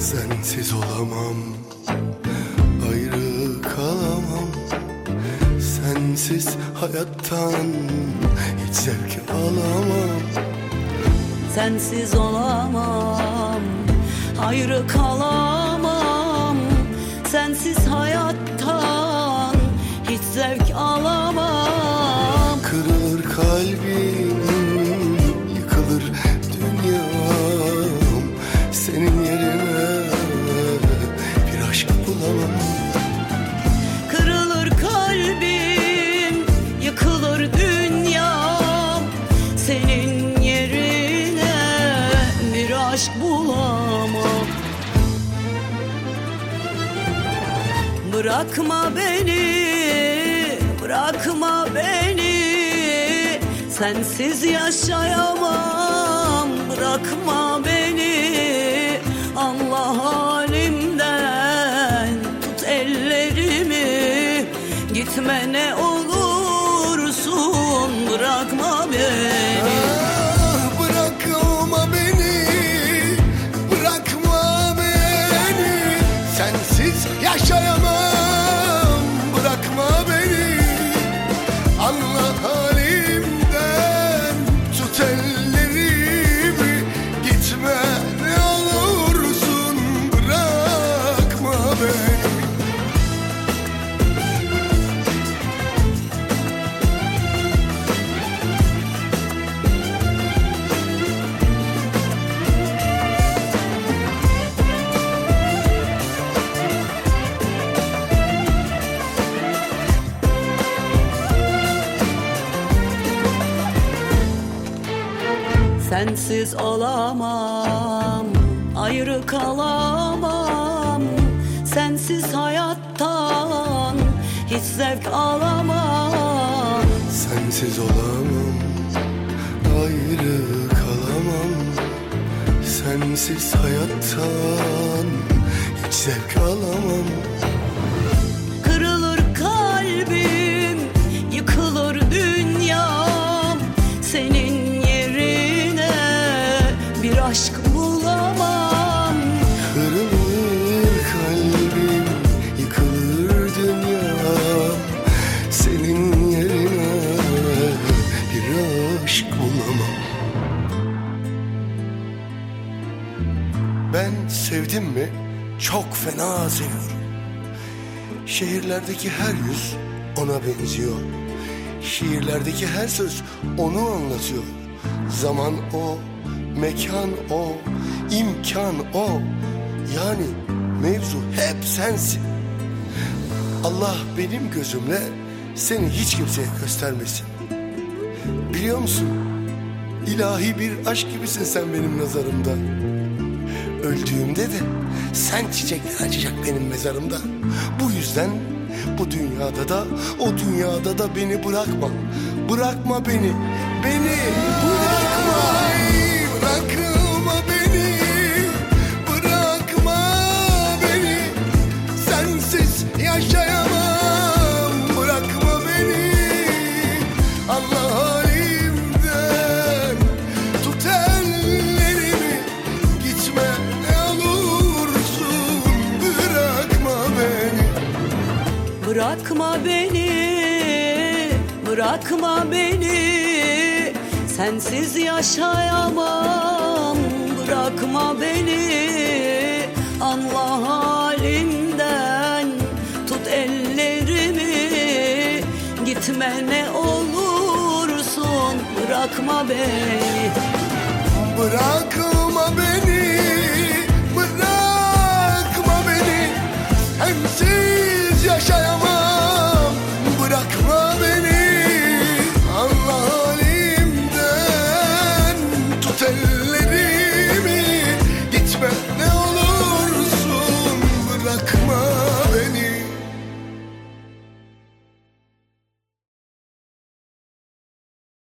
Sensiz olamam, ayrı kalamam. Sensiz hayattan hiç zevk alamam. Sensiz olamam, ayrı kalamam. Sensiz hayattan hiç zevk alamam. Kırılır kalbim, yıkılır dünyam. Senin yerine bir aşk bulamam. Kırılır kalbim, yıkılır dünyam. Senin yerine bir aşk bulamam. Bırakma beni, bırakma beni. Sensiz yaşayamam. Bırakma beni, Allah halimden tut ellerimi. Gitme ne olursun, bırakma beni. Bırakma beni, bırakma beni. Sensiz yaşayamam. Bırakma beni, Allah halimden tut ellerimi. Gitme ne olursun, bırakma beni. Sensiz olamam, ayrı kalamam. Sensiz hayattan hiç zevk alamam. Sensiz olamam, ayrı kalamam. Sensiz hayattan hiç zevk alamam. Kırılır kalbim, yıkılır dünyam. Senin yerine bir aşk bulamam. Kırılır kalbim, yıkılır dünyam. Senin yerine bir aşk bulamam. Ben sevdim mi çok fena seviyorum. Şehirlerdeki her yüz ona benziyor. Şiirlerdeki her söz onu anlatıyor. Zaman o, mekan o, imkan o. Yani mevzu hep sensin. Allah benim gözümle seni hiç kimseye göstermesin. Biliyor musun? İlahi bir aşk gibisin sen benim nazarımda. Öldüğümde de sen çiçekler açacak benim mezarımda. Bu yüzden bu dünyada da o dünyada da beni bırakma. Bırakma beni, beni bırakma. Bırakma beni, bırakma beni. Sensiz yaşayamam. Bırakma beni, Allah halimden tut ellerimi. Gitme ne olursun, bırakma beni. Bırakma beni, bırakma beni. Sensiz yaşayamam. Bırakma beni, Allah halimden tut ellerimi. Gitme ne olursun, bırakma beni. Bırakma beni, bırakma beni. Sensiz yaşayamam.